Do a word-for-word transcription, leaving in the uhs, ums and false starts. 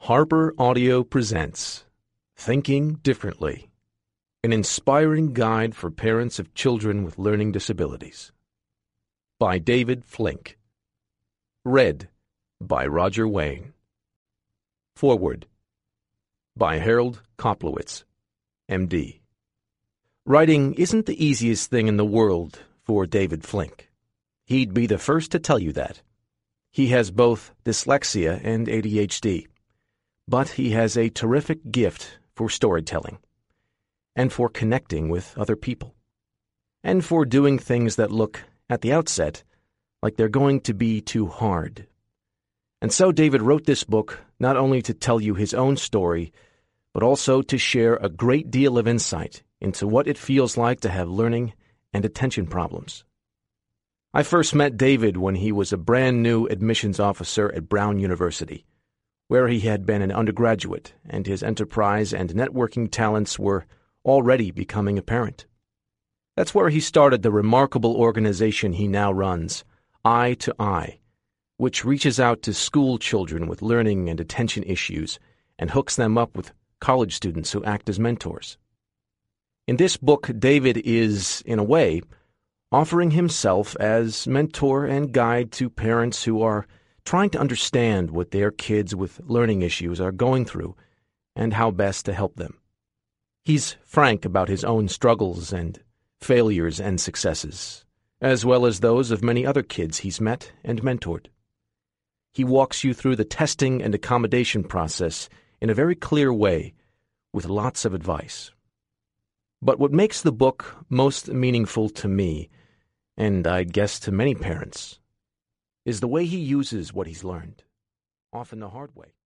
Harper Audio presents Thinking Differently, an inspiring guide for parents of children with learning disabilities. By David Flink. Read by Roger Wayne. Foreword by Harold Koplowitz, M D Writing isn't the easiest thing in the world for David Flink. He'd be the first to tell you that. He has both dyslexia and A D H D. But he has a terrific gift for storytelling, and for connecting with other people, and for doing things that look, at the outset, like they're going to be too hard. And so David wrote this book not only to tell you his own story, but also to share a great deal of insight into what it feels like to have learning and attention problems. I first met David when he was a brand new admissions officer at Brown University, where he had been an undergraduate, and his enterprise and networking talents were already becoming apparent. That's where he started the remarkable organization he now runs, Eye to Eye, which reaches out to school children with learning and attention issues and hooks them up with college students who act as mentors. In this book, David is, in a way, offering himself as mentor and guide to parents who are trying to understand what their kids with learning issues are going through and how best to help them. He's frank about his own struggles and failures and successes, as well as those of many other kids he's met and mentored. He walks you through the testing and accommodation process in a very clear way, with lots of advice. But what makes the book most meaningful to me, and I'd guess to many parents, is the way he uses what he's learned, often the hard way.